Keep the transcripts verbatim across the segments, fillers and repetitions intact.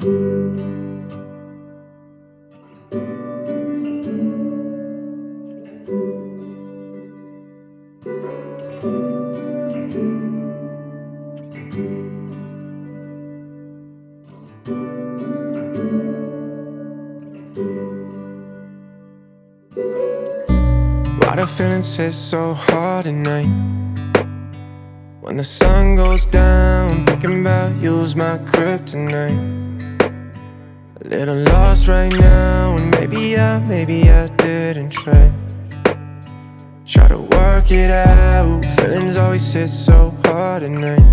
Why the feelings hit so hard at night? When the sun goes down, thinking about you's my kryptonite. A little lost right now, and maybe I, maybe I didn't try. Try to work it out, feelings always hit so hard at night.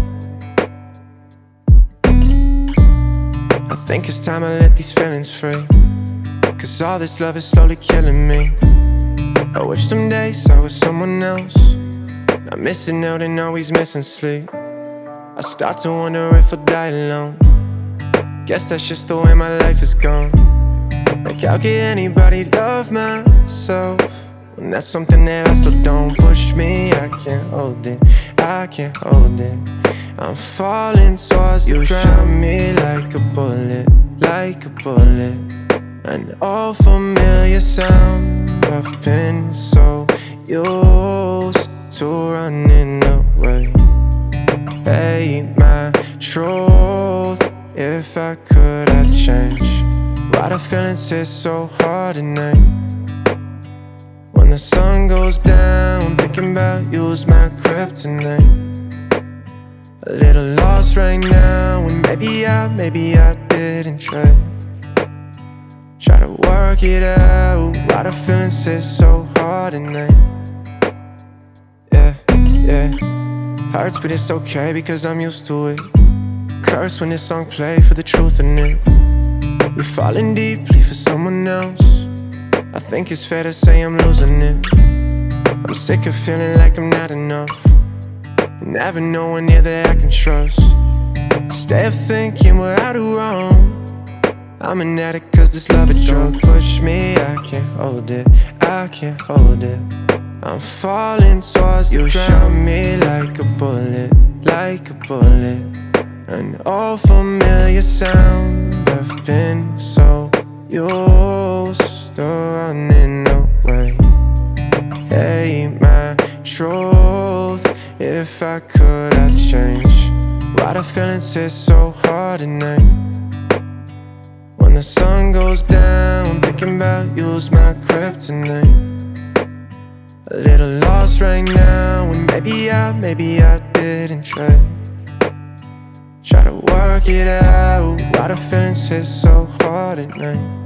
I think it's time I let these feelings free, 'cause all this love is slowly killing me. I wish some days I was someone else, not missing out and always missing sleep. I start to wonder if I'll die alone. Guess that's just the way my life is gone. Like, how can anybody love myself when that's something that I still don't? Push me, I can't hold it, I can't hold it. I'm falling towards the ground. You shot me like a bullet, like a bullet. An old familiar sound, I've been so used to running away. Hey, my truth, if I could, I'd change. Why the feelings hit so hard at night? When the sun goes down, thinking about you's my kryptonite. A little lost right now, and maybe I, maybe I didn't try. Try to work it out, why the feelings hit so hard at night. Yeah, yeah. Hurts but it's okay because I'm used to it. Curse when this song play for the truth in it. You're falling deeply for someone else. I think it's fair to say I'm losing it. I'm sick of feeling like I'm not enough, and never knowing near that I can trust. Stay up thinking what I do wrong. I'm an addict 'cause this love a drug. Push me, I can't hold it, I can't hold it. I'm falling towards the ground. You shot me like a bullet, like a bullet. An old familiar sound, I've been so used to running away. Hey, my truth, if I could, I'd change. Why the feelings hit so hard at night? When the sun goes down, thinking about you's my kryptonite. A little lost right now, and maybe I, maybe I didn't try. Try to work it out, why the feelings hit so hard at night.